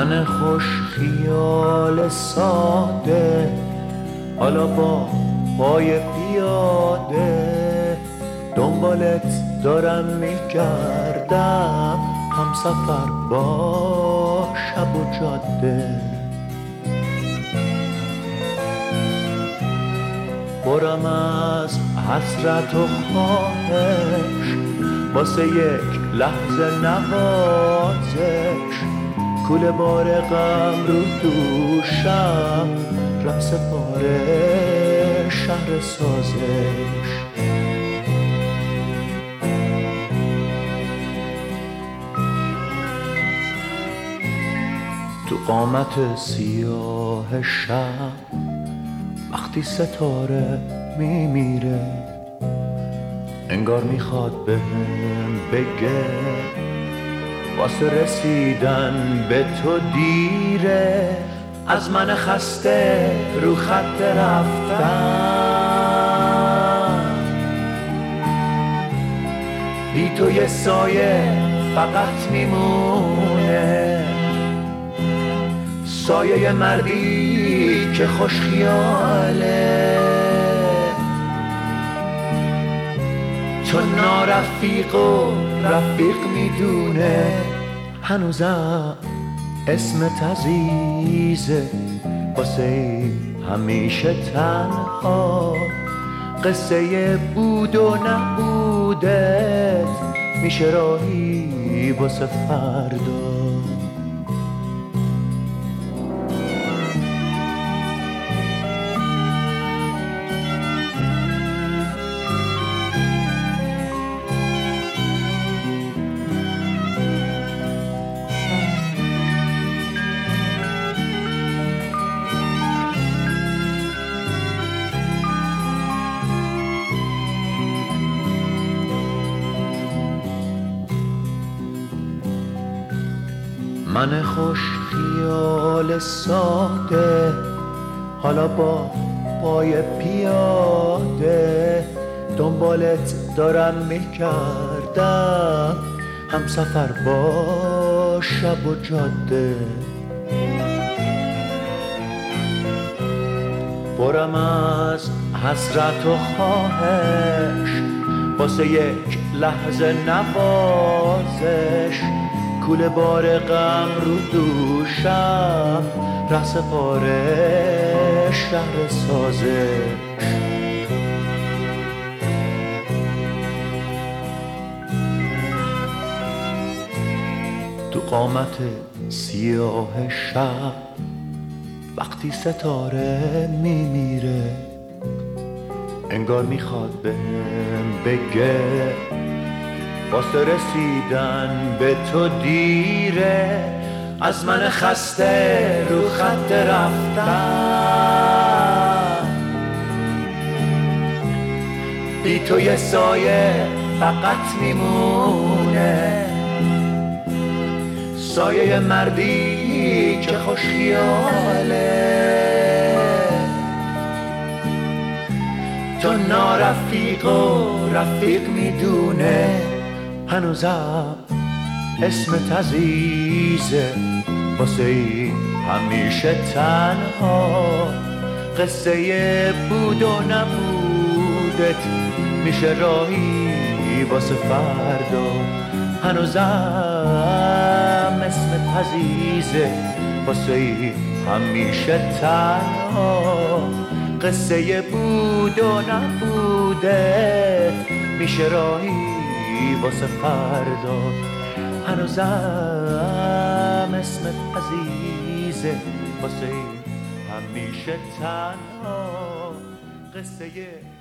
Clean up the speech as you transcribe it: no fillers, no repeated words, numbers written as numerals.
من خوش خیال ساده، حالا با پای پیاده دنبالت دارم میگردم، هم سفر با شب و جاده. برم از حسرت و خواهش، واسه یک لحظه نوازش، کوله بار غم رو دوشم، ره سپاره شهر سازش. تو قامت سیاه شب وقتی ستاره میمیره، انگار میخواد بهم بگه واسه رسیدن به تو دیره. از من خسته رو خط رفتن، بی تو یه سایه فقط میمونه، سایه مردی که خوش خیاله. چون نارفیق و رفیق میدونه، هنوزم اسمت عزیزه، واسه همیشه تنها. قصه بود و نبودت میشه راهی واسه فردا. من خوش خیال ساده، حالا با پای پیاده دنبالت دارم میگردم، هم سفر با شب و جاده. برم از حسرت و خواهش، واسه یک لحظه نوازش، کوله بار غم رو دوشم، ره سپاره شهر سازش. تو قامت سیاه شب وقتی ستاره میمیره، انگار میخواد بهم بگه واسه رسیدن به تو دیره. از من خسته رو خط رفتن، بی تو یه سایه فقط میمونه، سایه مردی که خوش خیاله. تو نارفیق و رفیق میدونه، هنوزم اسمت عزیزه، واسه همیشه تنها. قصه بود و نبودت میشه راهی واسه فردا. هنوزم اسمت عزیزه، واسه همیشه تنها. قصه بود و نبودت میشه راهی واسه فردا. هنوزم اسمت عزیزه، واسه همیشه تنها. قصه